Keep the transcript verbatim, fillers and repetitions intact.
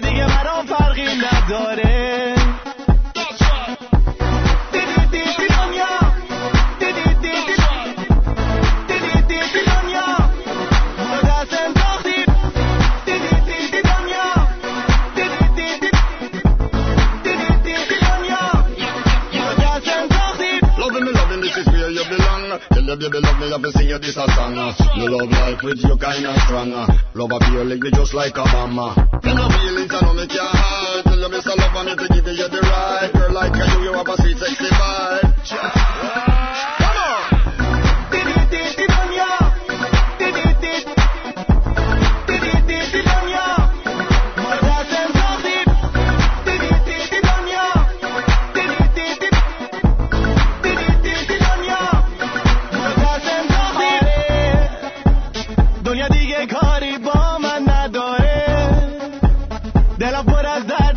دیگه برام فرقی نداره. Tell your baby love me, love me, sing you this a song. You love life with you kinda strong. Love a feel like me just like a mama. You know feelings, I know me can't hide. Tell you miss a love and me to give you the right. Girl like you, you have a sweet sexy vibe. Come on. دنیا دیگه کاری با من نداره، دلم پر از درد